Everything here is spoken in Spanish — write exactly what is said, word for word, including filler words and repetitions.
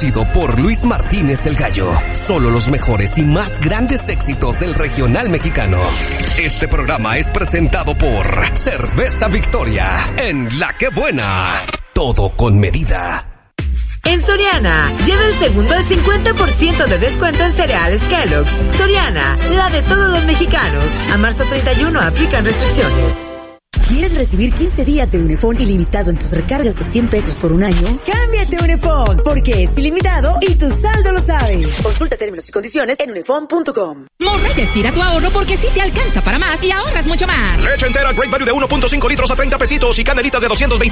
conducido por Luis Martínez el Gallo. Solo los mejores y más grandes éxitos del regional mexicano. Este programa es presentado por Cerveza Victoria. En La Que Buena, todo con medida. En Soriana, lleva el segundo al cincuenta por ciento de descuento en cereales Kellogg's. Soriana, la de todos los mexicanos. A marzo treinta y uno aplican restricciones. ¿Quieres recibir quince días de Unifón ilimitado en tus recargas de cien pesos por un año? ¡Cámbiate a Unifón! Porque es ilimitado y tu saldo lo sabe. Consulta términos y condiciones en unifón punto com. Morrete, estira tu ahorro porque sí te alcanza para más y ahorras mucho más. Leche entera Great Value de uno punto cinco litros a treinta pesitos y canelitas de doscientos veinte